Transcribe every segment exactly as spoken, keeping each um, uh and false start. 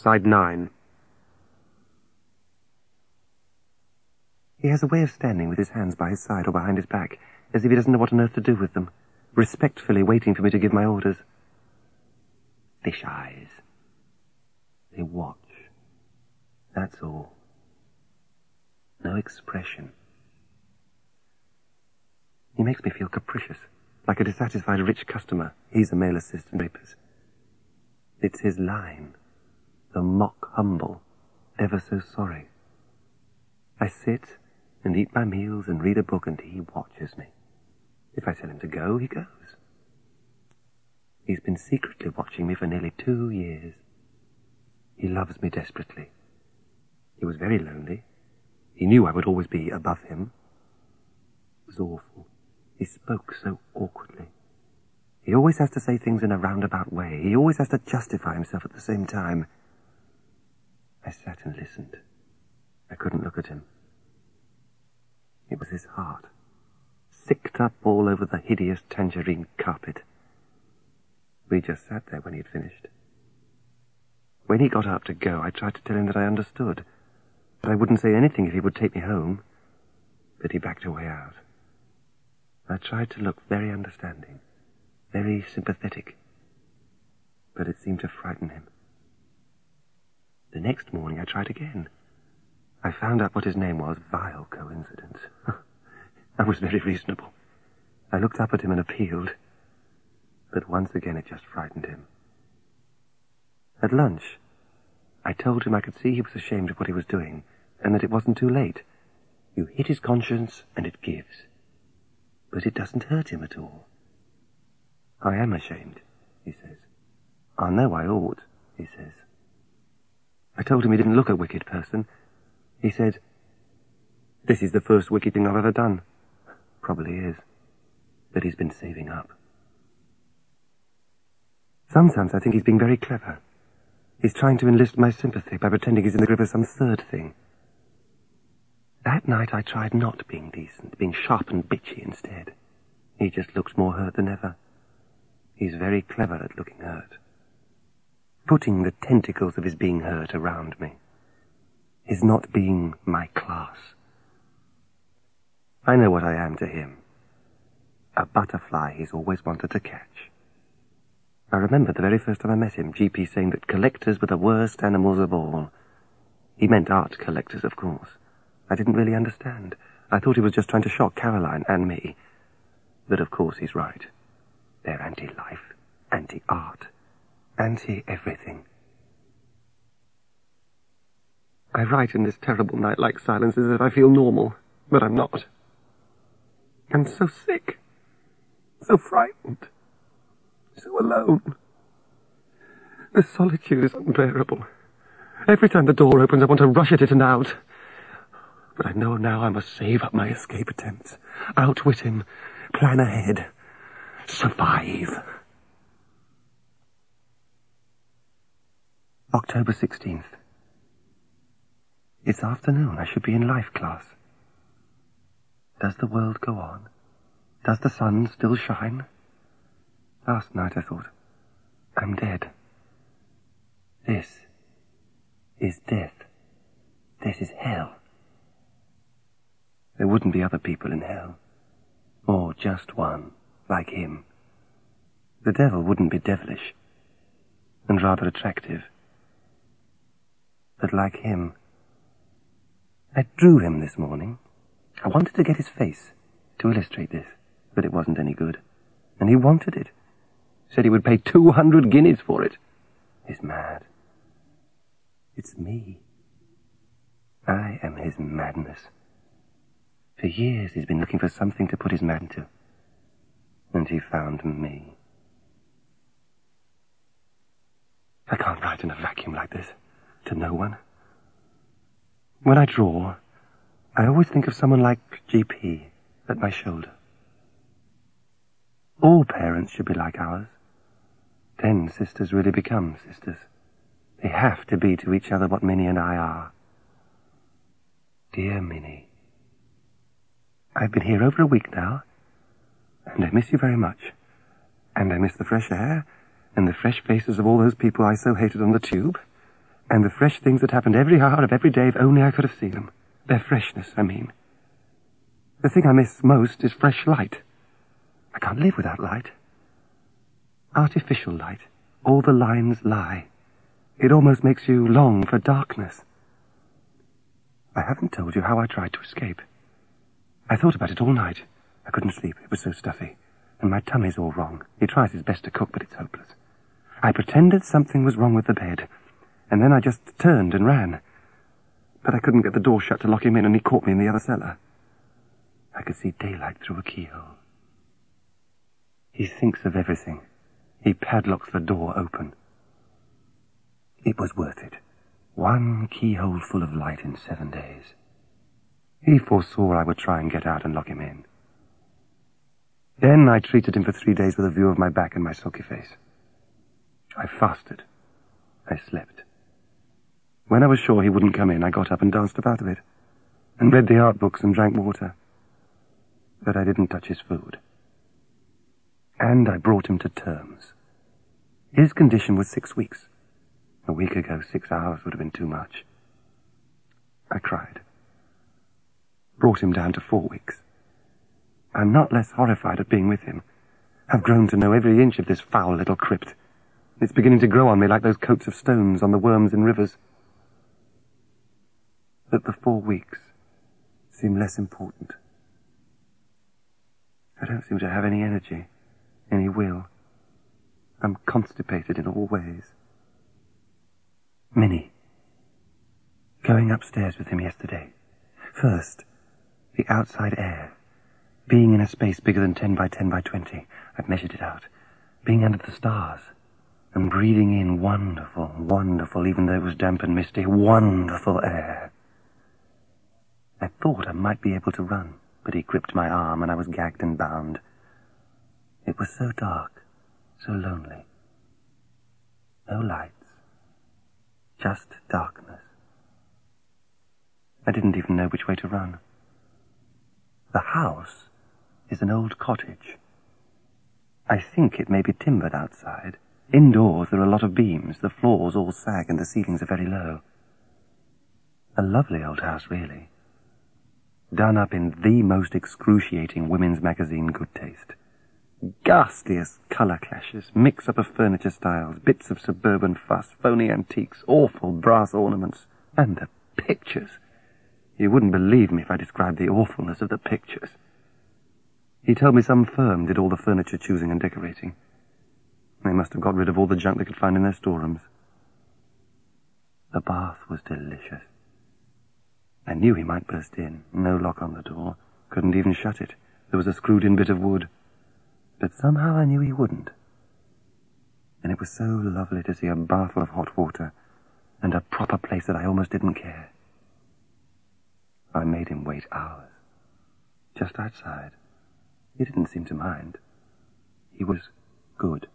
Side nine. He has a way of standing with his hands by his side or behind his back, as if he doesn't know what on earth to do with them, respectfully waiting for me to give my orders. Fish eyes. They watch. That's all. No expression. He makes me feel capricious, like a dissatisfied rich customer. He's a male assistant drapers. It's his line. The mock humble, ever so sorry. I sit and eat my meals and read a book, and he watches me. If I tell him to go, he goes. He's been secretly watching me for nearly two years. He loves me desperately. He was very lonely. He knew I would always be above him. It was awful. He spoke so awkwardly. He always has to say things in a roundabout way. He always has to justify himself at the same time. I sat and listened. I couldn't look at him. It was his heart, sicked up all over the hideous tangerine carpet. We just sat there when he'd finished. When he got up to go, I tried to tell him that I understood, that I wouldn't say anything if he would take me home, but he backed away out. I tried to look very understanding, very sympathetic, but it seemed to frighten him. The next morning I tried again. I found out what his name was. Vile coincidence. I was very reasonable. I looked up at him and appealed, but once again it just frightened him. At lunch, I told him I could see he was ashamed of what he was doing, and that it wasn't too late. You hit his conscience, and it gives. But it doesn't hurt him at all. I am ashamed, he says. I know I ought, he says. I told him he didn't look a wicked person. He said, "This is the first wicked thing I've ever done." Probably is. But he's been saving up. Sometimes I think he's being very clever. He's trying to enlist my sympathy by pretending he's in the grip of some third thing. That night I tried not being decent, being sharp and bitchy instead. He just looks more hurt than ever. He's very clever at looking hurt. Putting the tentacles of his being hurt around me. His not being my class. I know what I am to him. A butterfly he's always wanted to catch. I remember the very first time I met him, G P saying that collectors were the worst animals of all. He meant art collectors, of course. I didn't really understand. I thought he was just trying to shock Caroline and me. But of course he's right. They're anti-life, anti-art, anti-everything. I write in this terrible night-like silence as if I feel normal, but I'm not. I'm so sick, so frightened, so alone. The solitude is unbearable. Every time the door opens, I want to rush at it and out. But I know now I must save up my escape attempts, outwit him, plan ahead, survive. October sixteenth. It's afternoon. I should be in life class. Does the world go on? Does the sun still shine? Last night I thought, I'm dead. This is death. This is hell. There wouldn't be other people in hell. Or just one, like him. The devil wouldn't be devilish, and rather attractive. But like him, I drew him this morning. I wanted to get his face to illustrate this, but it wasn't any good. And he wanted it. Said he would pay two hundred guineas for it. He's mad. It's me. I am his madness. For years he's been looking for something to put his man to. And he found me. I can't write in a vacuum like this, to no one. When I draw, I always think of someone like G P at my shoulder. All parents should be like ours. Then sisters really become sisters. They have to be to each other what Minnie and I are. Dear Minnie, I've been here over a week now, and I miss you very much. And I miss the fresh air, and the fresh faces of all those people I so hated on the tube. And the fresh things that happened every hour of every day, if only I could have seen them. Their freshness, I mean. The thing I miss most is fresh light. I can't live without light. Artificial light. All the lines lie. It almost makes you long for darkness. I haven't told you how I tried to escape. I thought about it all night. I couldn't sleep. It was so stuffy. And my tummy's all wrong. He tries his best to cook, but it's hopeless. I pretended something was wrong with the bed. And then I just turned and ran. But I couldn't get the door shut to lock him in, and he caught me in the other cellar. I could see daylight through a keyhole. He thinks of everything. He padlocks the door open. It was worth it. One keyhole full of light in seven days. He foresaw I would try and get out and lock him in. Then I treated him for three days with a view of my back and my sulky face. I fasted. I slept. When I was sure he wouldn't come in, I got up and danced about a bit, and read the art books and drank water. But I didn't touch his food. And I brought him to terms. His condition was six weeks. A week ago, six hours would have been too much. I cried. Brought him down to four weeks. I'm not less horrified at being with him. I've grown to know every inch of this foul little crypt. It's beginning to grow on me like those coats of stones on the worms in rivers. But the four weeks seem less important. I don't seem to have any energy, any will. I'm constipated in all ways. Minnie. Going upstairs with him yesterday. First, the outside air. Being in a space bigger than ten by ten by twenty. I've measured it out. Being under the stars. And breathing in wonderful, wonderful, even though it was damp and misty, wonderful air. I thought I might be able to run, but he gripped my arm and I was gagged and bound. It was so dark, so lonely. No lights. Just darkness. I didn't even know which way to run. The house is an old cottage. I think it may be timbered outside. Indoors there are a lot of beams, the floors all sag and the ceilings are very low. A lovely old house, really. Done up in the most excruciating women's magazine good taste. Ghastliest colour clashes, mix-up of furniture styles, bits of suburban fuss, phony antiques, awful brass ornaments, and the pictures. You wouldn't believe me if I described the awfulness of the pictures. He told me some firm did all the furniture choosing and decorating. They must have got rid of all the junk they could find in their storerooms. The bath was delicious. I knew he might burst in. No lock on the door. Couldn't even shut it. There was a screwed-in bit of wood. But somehow I knew he wouldn't. And it was so lovely to see a bath full of hot water and a proper place that I almost didn't care. I made him wait hours. Just outside. He didn't seem to mind. He was good.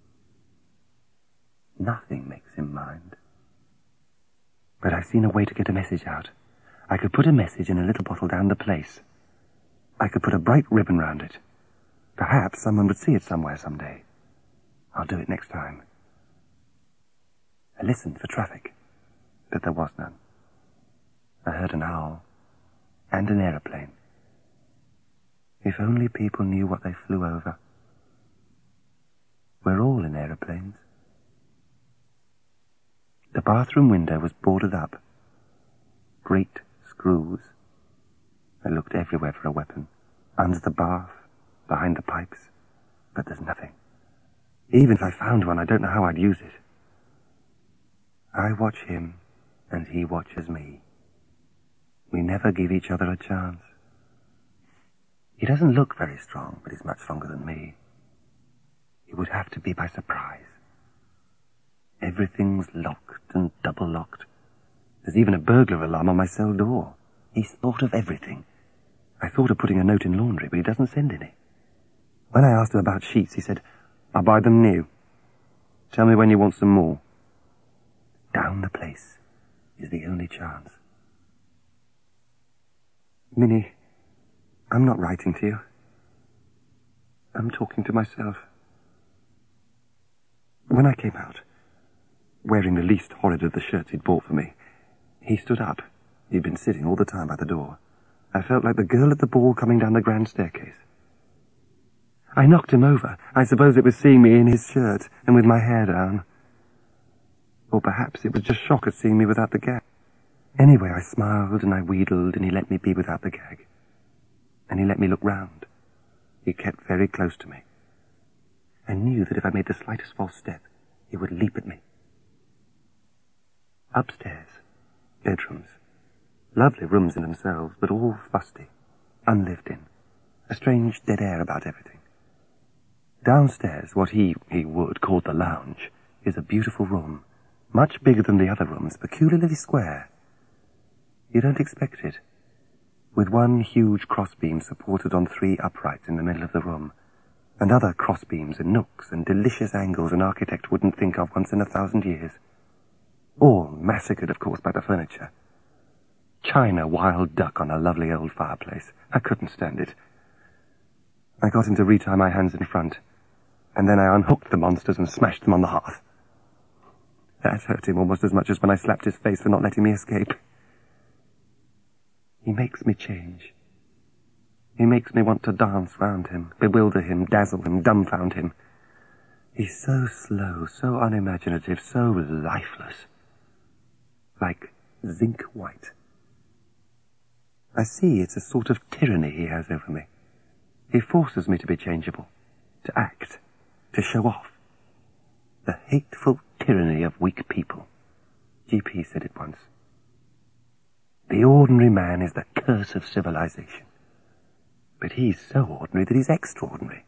Nothing makes him mind. But I've seen a way to get a message out. I could put a message in a little bottle down the place. I could put a bright ribbon round it. Perhaps someone would see it somewhere someday. I'll do it next time. I listened for traffic, but there was none. I heard an owl and an aeroplane. If only people knew what they flew over. We're all in aeroplanes. The bathroom window was boarded up. Great screws. I looked everywhere for a weapon. Under the bath, behind the pipes. But there's nothing. Even if I found one, I don't know how I'd use it. I watch him, and he watches me. We never give each other a chance. He doesn't look very strong, but he's much stronger than me. He would have to be by surprise. Everything's locked and double-locked. There's even a burglar alarm on my cell door. He's thought of everything. I thought of putting a note in laundry, but he doesn't send any. When I asked him about sheets, he said, I'll buy them new. Tell me when you want some more. Down the place is the only chance. Minnie, I'm not writing to you. I'm talking to myself. When I came out, wearing the least horrid of the shirts he'd bought for me. He stood up. He'd been sitting all the time by the door. I felt like the girl at the ball coming down the grand staircase. I knocked him over. I suppose it was seeing me in his shirt and with my hair down. Or perhaps it was just shock at seeing me without the gag. Anyway, I smiled and I wheedled, and he let me be without the gag. And he let me look round. He kept very close to me. I knew that if I made the slightest false step, he would leap at me. Upstairs, bedrooms. Lovely rooms in themselves, but all fusty, unlived in. A strange dead air about everything. Downstairs, what he, he would, called the lounge, is a beautiful room, much bigger than the other rooms, peculiarly square. You don't expect it. With one huge crossbeam supported on three uprights in the middle of the room, and other crossbeams and nooks and delicious angles an architect wouldn't think of once in a thousand years. All massacred, of course, by the furniture. China wild duck on a lovely old fireplace. I couldn't stand it. I got him to retie my hands in front, and then I unhooked the monsters and smashed them on the hearth. That hurt him almost as much as when I slapped his face for not letting me escape. He makes me change. He makes me want to dance round him, bewilder him, dazzle him, dumbfound him. He's so slow, so unimaginative, so lifeless. Like zinc white. I see it's a sort of tyranny he has over me. He forces me to be changeable, to act, to show off. The hateful tyranny of weak people. G P said it once. The ordinary man is the curse of civilization. But he's so ordinary that he's extraordinary.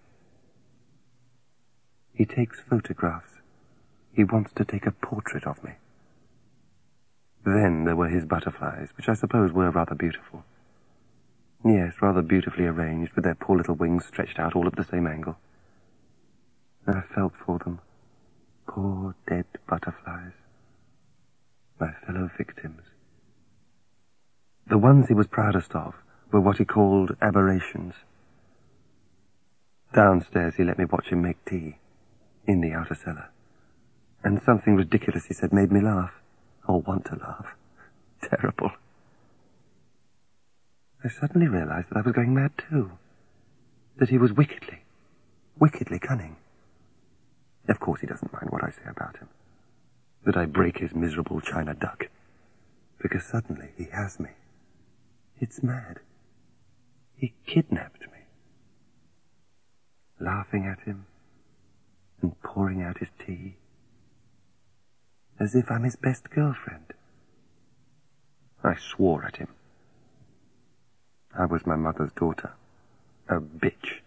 He takes photographs. He wants to take a portrait of me. Then there were his butterflies, which I suppose were rather beautiful. Yes, rather beautifully arranged, with their poor little wings stretched out all at the same angle. I felt for them. Poor dead butterflies. My fellow victims. The ones he was proudest of were what he called aberrations. Downstairs he let me watch him make tea, in the outer cellar. And something ridiculous he said made me laugh, or want to laugh. Terrible. I suddenly realized that I was going mad too. That he was wickedly, wickedly cunning. Of course he doesn't mind what I say about him. That I break his miserable china duck. Because suddenly he has me. It's mad. He kidnapped me. Laughing at him and pouring out his tea. As if I'm his best girlfriend. I swore at him. I was my mother's daughter. A bitch.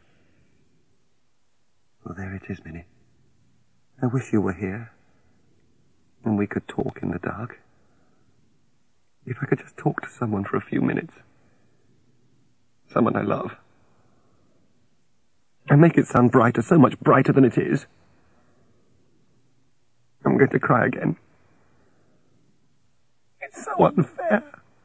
Well, there it is, Minnie. I wish you were here. And we could talk in the dark. If I could just talk to someone for a few minutes. Someone I love. And make it sound brighter, so much brighter than it is. I'm going to cry again. It's so unfair.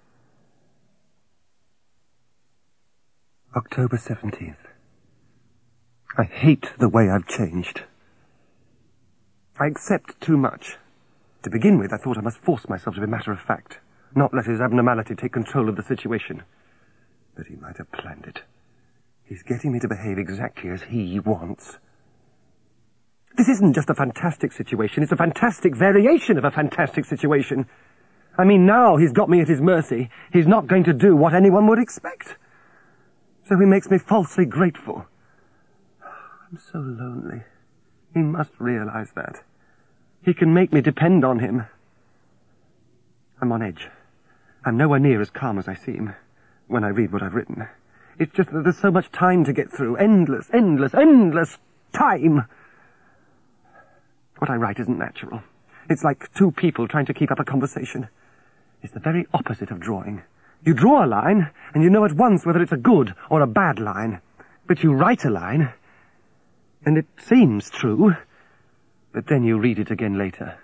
October seventeenth. I hate the way I've changed. I accept too much. To begin with, I thought I must force myself to be matter-of-fact, not let his abnormality take control of the situation. But he might have planned it. He's getting me to behave exactly as he wants. This isn't just a fantastic situation, it's a fantastic variation of a fantastic situation. I mean, now he's got me at his mercy. He's not going to do what anyone would expect. So he makes me falsely grateful. I'm so lonely. He must realize that. He can make me depend on him. I'm on edge. I'm nowhere near as calm as I seem when I read what I've written. It's just that there's so much time to get through. Endless, endless, endless time. What I write isn't natural. It's like two people trying to keep up a conversation. It's the very opposite of drawing. You draw a line, and you know at once whether it's a good or a bad line. But you write a line, and it seems true, but then you read it again later.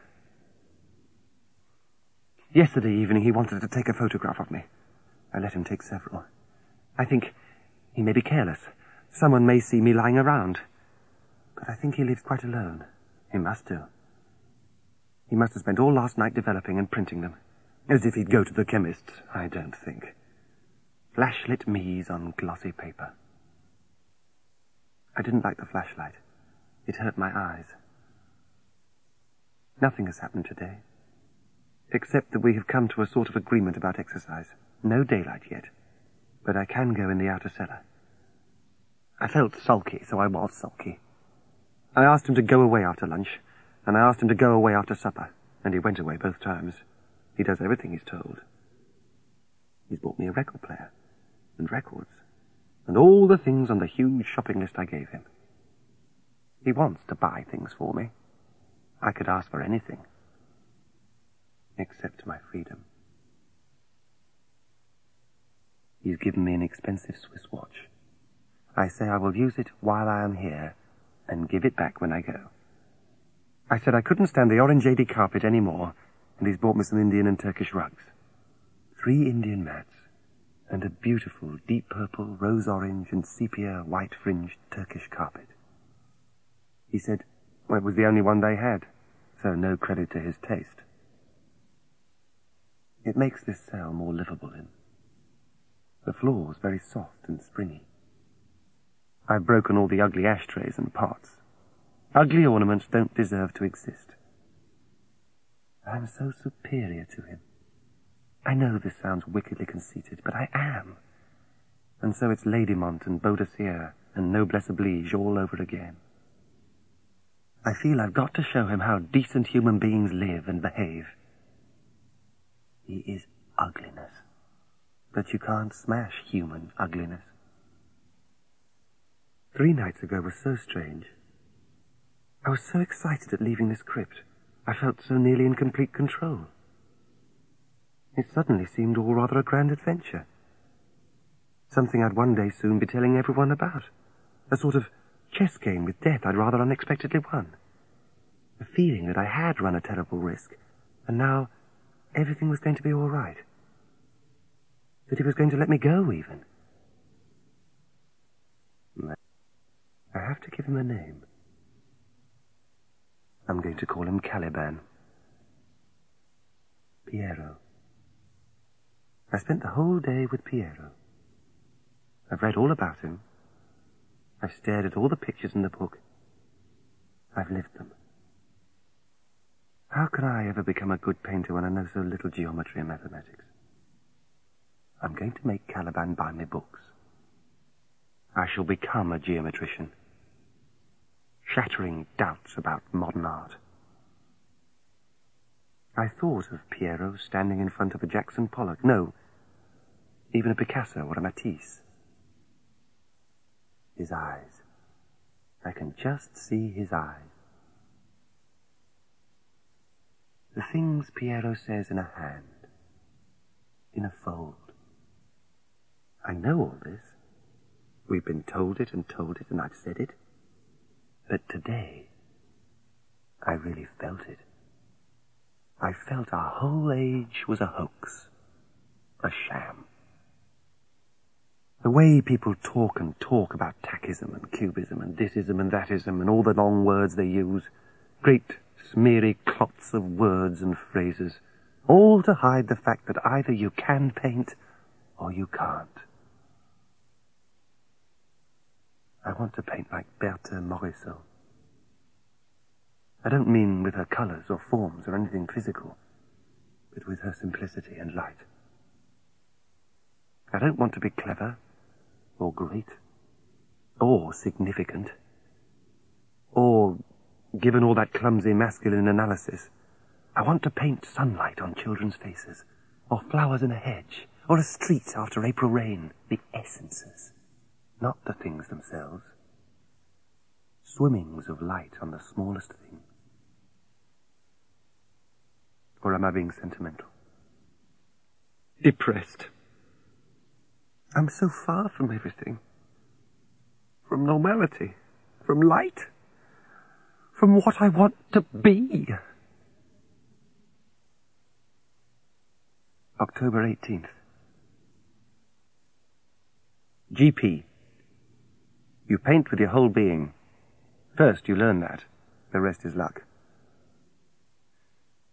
Yesterday evening he wanted to take a photograph of me. I let him take several. I think he may be careless. Someone may see me lying around. But I think he lives quite alone. He must do. He must have spent all last night developing and printing them. As if he'd go to the chemist's, I don't think. Flashlit Mies on glossy paper. I didn't like the flashlight. It hurt my eyes. Nothing has happened today, except that we have come to a sort of agreement about exercise. No daylight yet, but I can go in the outer cellar. I felt sulky, so I was sulky. I asked him to go away after lunch, and I asked him to go away after supper, and he went away both times. He does everything he's told. He's bought me a record player, and records, and all the things on the huge shopping list I gave him. He wants to buy things for me. I could ask for anything, except my freedom. He's given me an expensive Swiss watch. I say I will use it while I am here, and give it back when I go. I said I couldn't stand the orange A D carpet any more, and he's bought me some Indian and Turkish rugs. Three Indian mats, and a beautiful deep purple, rose orange, and sepia white-fringed Turkish carpet. He said, well, it was the only one they had, so no credit to his taste. It makes this cell more livable in. The floor's very soft and springy. I've broken all the ugly ashtrays and pots. Ugly ornaments don't deserve to exist. I'm so superior to him. I know this sounds wickedly conceited, but I am. And so it's Ladymont and Boadicea and Noblesse Oblige all over again. I feel I've got to show him how decent human beings live and behave. He is ugliness, but you can't smash human ugliness. Three nights ago was so strange. I was so excited at leaving this crypt. I felt so nearly in complete control. It suddenly seemed all rather a grand adventure. Something I'd one day soon be telling everyone about. A sort of chess game with death I'd rather unexpectedly won. A feeling that I had run a terrible risk, and now everything was going to be all right. That he was going to let me go, even. I have to give him a name. I'm going to call him Caliban. Piero. I spent the whole day with Piero. I've read all about him. I've stared at all the pictures in the book. I've lived them. How can I ever become a good painter when I know so little geometry and mathematics? I'm going to make Caliban buy me books. I shall become a geometrician, shattering doubts about modern art. I thought of Piero standing in front of a Jackson Pollock. No, even a Picasso or a Matisse. His eyes. I can just see his eyes. The things Piero says in a hand, in a fold. I know all this. We've been told it and told it, and I've said it. But today, I really felt it. I felt our whole age was a hoax, a sham. The way people talk and talk about tachism and cubism and thisism and thatism and all the long words they use, great smeary clots of words and phrases, all to hide the fact that either you can paint or you can't. I want to paint like Berthe Morisot. I don't mean with her colours or forms or anything physical, but with her simplicity and light. I don't want to be clever, or great, or significant, or given all that clumsy masculine analysis. I want to paint sunlight on children's faces, or flowers in a hedge, or a street after April rain. The essences, not the things themselves. Swimmings of light on the smallest thing. Or am I being sentimental? Depressed. I'm so far from everything. From normality. From light. From what I want to be. October eighteenth. G P. You paint with your whole being. First you learn that. The rest is luck.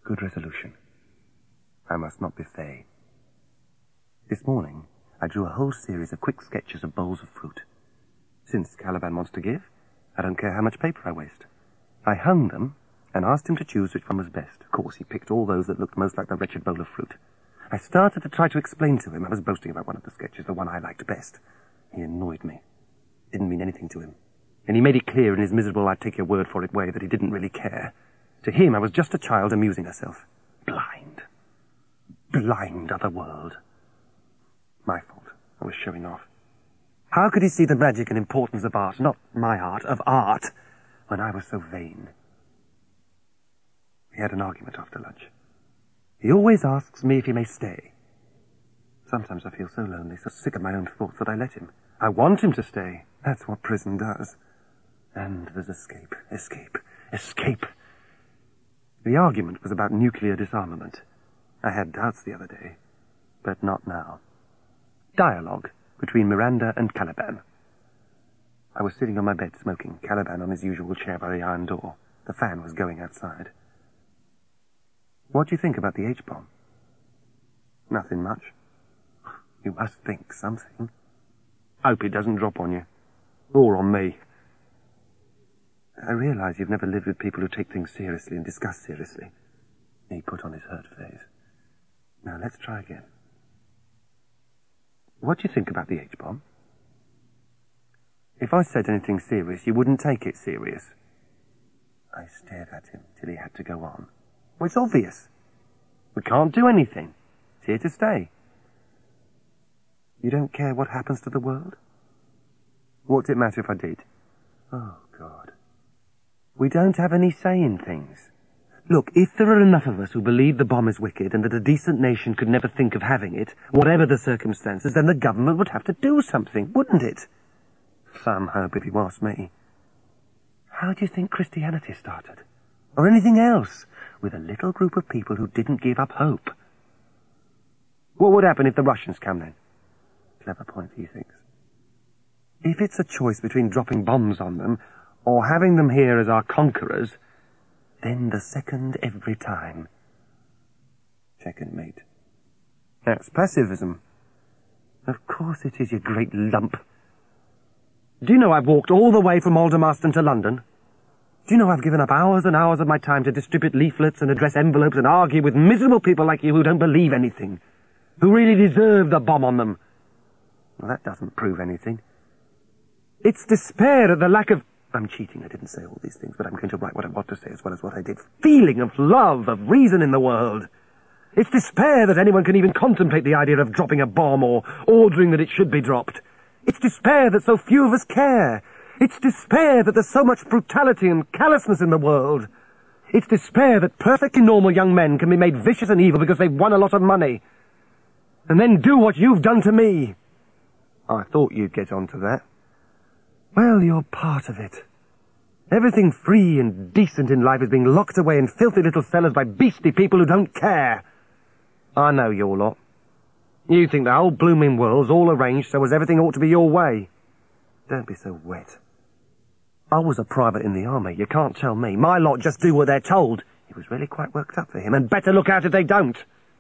Good resolution. I must not be fey. This morning, I drew a whole series of quick sketches of bowls of fruit. Since Caliban wants to give, I don't care how much paper I waste. I hung them and asked him to choose which one was best. Of course, he picked all those that looked most like the wretched bowl of fruit. I started to try to explain to him I was boasting about one of the sketches, the one I liked best. He annoyed me. Didn't mean anything to him. And he made it clear in his miserable I-take-your-word-for-it way that he didn't really care. To him, I was just a child amusing herself. Blind. Blind other world. My fault. I was showing off. How could he see the magic and importance of art, not my art, of art, when I was so vain? We had an argument after lunch. He always asks me if he may stay. Sometimes I feel so lonely, so sick of my own thoughts that I let him. I want him to stay. That's what prison does. And there's escape, escape, escape. The argument was about nuclear disarmament. I had doubts the other day, but not now. Dialogue between Miranda and Caliban. I was sitting on my bed smoking, Caliban on his usual chair by the iron door. The fan was going outside. What do you think about the H-bomb? Nothing much. You must think something. Hope it doesn't drop on you. Or on me. I realize you've never lived with people who take things seriously and discuss seriously. He put on his hurt face. Now, let's try again. What do you think about the H-bomb? If I said anything serious, you wouldn't take it serious. I stared at him till he had to go on. Well, it's obvious. We can't do anything. It's here to stay. You don't care what happens to the world? What's it matter if I did? Oh, God. We don't have any say in things. Look, if there are enough of us who believe the bomb is wicked and that a decent nation could never think of having it, whatever the circumstances, then the government would have to do something, wouldn't it? Some hope, if you ask me. How do you think Christianity started? Or anything else? With a little group of people who didn't give up hope. What would happen if the Russians come then? Clever point, he thinks. If it's a choice between dropping bombs on them or having them here as our conquerors, then the second every time. Checkmate. That's pacifism. Of course it is, you great lump. Do you know I've walked all the way from Aldermaston to London? Do you know I've given up hours and hours of my time to distribute leaflets and address envelopes and argue with miserable people like you who don't believe anything, who really deserve the bomb on them? Well, that doesn't prove anything. It's despair at the lack of... I'm cheating, I didn't say all these things, but I'm going to write what I want to say as well as what I did. Feeling of love, of reason in the world. It's despair that anyone can even contemplate the idea of dropping a bomb or ordering that it should be dropped. It's despair that so few of us care. It's despair that there's so much brutality and callousness in the world. It's despair that perfectly normal young men can be made vicious and evil because they've won a lot of money. And then do what you've done to me. I thought you'd get onto that. Well, you're part of it. Everything free and decent in life is being locked away in filthy little cellars by beastly people who don't care. I know your lot. You think the whole blooming world's all arranged so as everything ought to be your way. Don't be so wet. I was a private in the army, you can't tell me. My lot just do what they're told. It was really quite worked up for him, and better look out if they don't.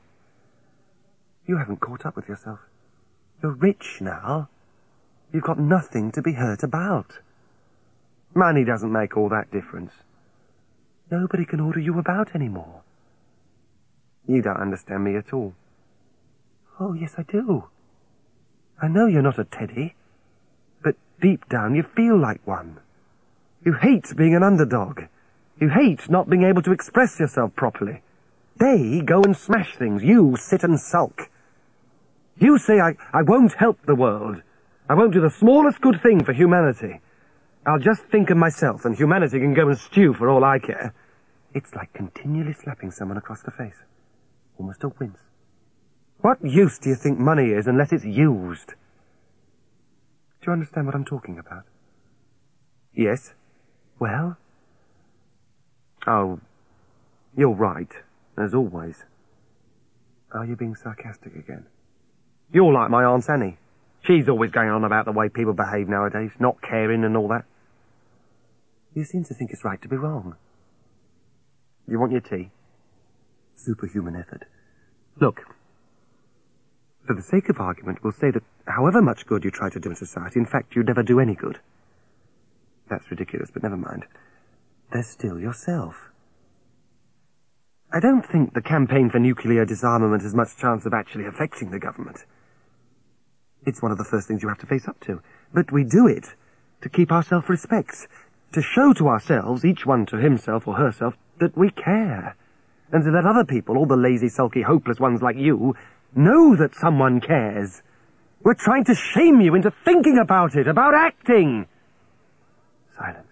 You haven't caught up with yourself. You're rich now. You've got nothing to be hurt about. Money doesn't make all that difference. Nobody can order you about anymore. You don't understand me at all. Oh, yes, I do. I know you're not a teddy, but deep down you feel like one. You hate being an underdog. You hate not being able to express yourself properly. They go and smash things. You sit and sulk. You say, I, I won't help the world. I won't do the smallest good thing for humanity. I'll just think of myself, and humanity can go and stew for all I care. It's like continually slapping someone across the face. Almost a wince. What use do you think money is unless it's used? Do you understand what I'm talking about? Yes. Well? Oh, you're right, as always. Are you being sarcastic again? You're like my Aunt Annie. She's always going on about the way people behave nowadays, not caring and all that. You seem to think it's right to be wrong. You want your tea? superhuman effort. Look, for the sake of argument, we'll say that however much good you try to do in society, in fact, you never do any good. That's ridiculous, but never mind. There's still yourself. I don't think the campaign for nuclear disarmament has much chance of actually affecting the government. It's one of the first things you have to face up to. But we do it to keep our self-respect, to show to ourselves, each one to himself or herself, that we care, and to let other people, all the lazy, sulky, hopeless ones like you, know that someone cares. We're trying to shame you into thinking about it, about acting. Silence.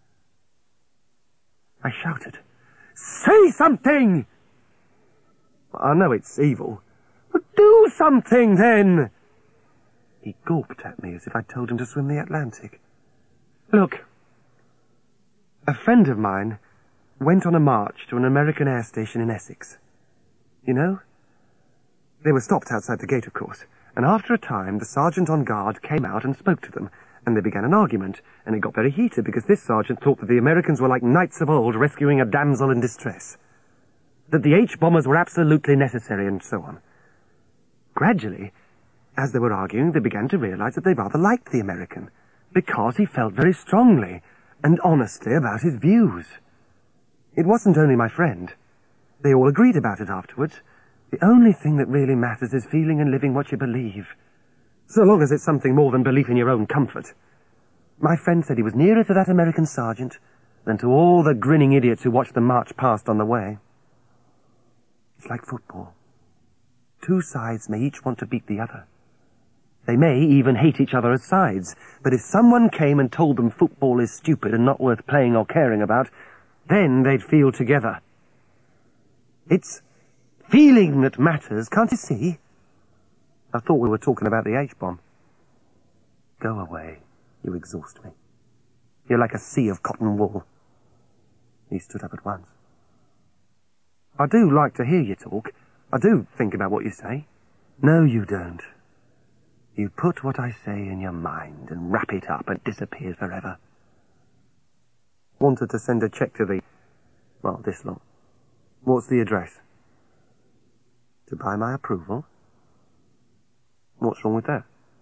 I shouted, "Say something!" I know it's evil, but do something then! He gawped at me as if I'd told him to swim the Atlantic. Look, a friend of mine went on a march to an American air station in Essex. You know? They were stopped outside the gate, of course, and after a time the sergeant on guard came out and spoke to them, and they began an argument, and it got very heated because this sergeant thought that the Americans were like knights of old rescuing a damsel in distress, that the H-bombers were absolutely necessary, and so on. Gradually, as they were arguing, they began to realize that they rather liked the American, because he felt very strongly and honestly about his views. It wasn't only my friend. They all agreed about it afterwards. The only thing that really matters is feeling and living what you believe, so long as it's something more than belief in your own comfort. My friend said he was nearer to that American sergeant than to all the grinning idiots who watched them march past on the way. It's like football. Two sides may each want to beat the other. They may even hate each other as sides, but if someone came and told them football is stupid and not worth playing or caring about, then they'd feel together. It's feeling that matters, can't you see? I thought we were talking about the H-bomb. Go away. You exhaust me. You're like a sea of cotton wool. He stood up at once. I do like to hear you talk. I do think about what you say. No, you don't. You put what I say in your mind and wrap it up and disappear forever. Wanted to send a cheque to the... well, this lot. What's the address? To buy my approval? What's wrong with that?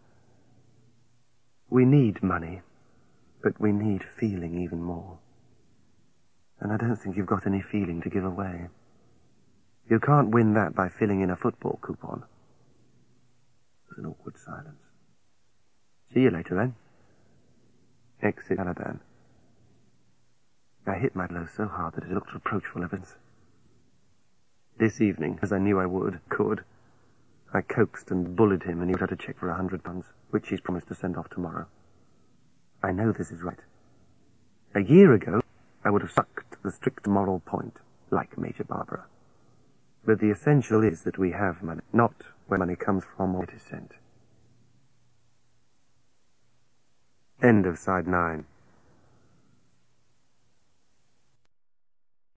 We need money, but we need feeling even more. And I don't think you've got any feeling to give away. You can't win that by filling in a football coupon. There's an awkward silence. See you later, then. Exit Caliban. I hit my blow so hard that it looked reproachful, Evans. This evening, as I knew I would, could, I coaxed and bullied him, and he got a cheque for a hundred pounds, which he's promised to send off tomorrow. I know this is right. A year ago, I would have stuck to the strict moral point, like Major Barbara. But the essential is that we have money, not where money comes from or it is sent. End of side nine.